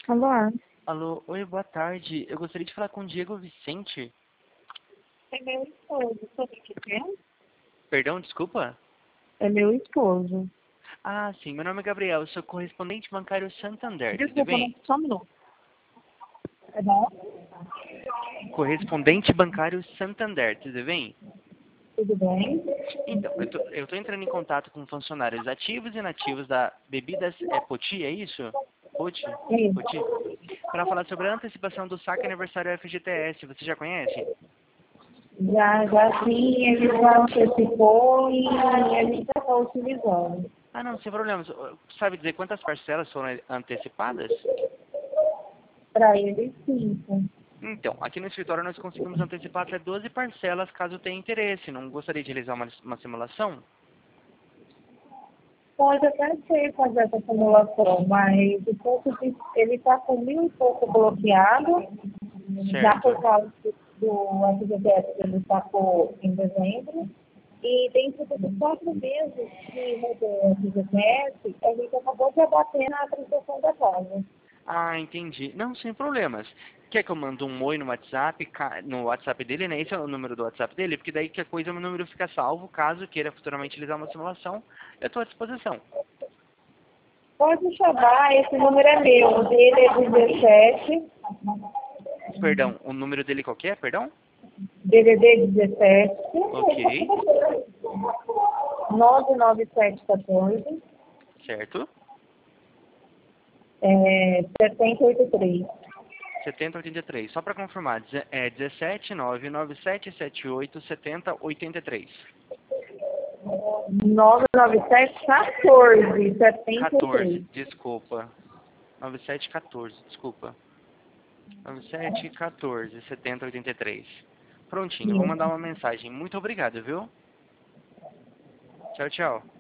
Alô? Alô, oi, boa tarde. Eu gostaria de falar com o Diego Vicente. É meu esposo. Sobre o que é? Perdão, desculpa? É meu esposo. Ah, sim, meu nome é Gabriel, eu sou correspondente bancário Santander, tudo Desculpa, não, bem? só um minuto. É bom? Correspondente bancário Santander, tudo bem? Tudo bem? Então, eu tô entrando em contato com funcionários ativos e inativos da Bebidas Poti, é isso? Poti? Isso. Poti? Para falar sobre a antecipação do saque aniversário FGTS, você já conhece? Já sim, ele já antecipou e a gente já está utilizando. Ah, não, sem problemas. Sabe dizer quantas parcelas foram antecipadas? Para ele, 5. Então, aqui no escritório nós conseguimos antecipar até 12 parcelas, caso tenha interesse. Não gostaria de realizar uma simulação? Pode até ser fazer essa simulação, mas ele está com 1.000 e pouco bloqueado, já por Certo. causa do FGTS que ele sacou em dezembro. E dentro dos 4 meses que rodou o FGTS, a gente acabou de abater na prestação da casa. Ah, entendi. Não, sem problemas. Quer que eu mande um oi no WhatsApp, no WhatsApp dele, né? Esse é o número do WhatsApp dele, porque daí que a coisa, meu número fica salvo, caso queira futuramente realizar uma simulação, eu estou à disposição. Pode chamar, esse número é meu, o dele é 17, Perdão, o número dele qual que é, perdão? DDD 17, Ok, 99714, certo. 7083. 7083. Só para confirmar, é 17 997 78 70 83. 997 14, 14, 73. desculpa. 9714, desculpa. 9714 70 83. Prontinho, eu vou mandar uma mensagem. Muito obrigado, viu? Tchau, tchau.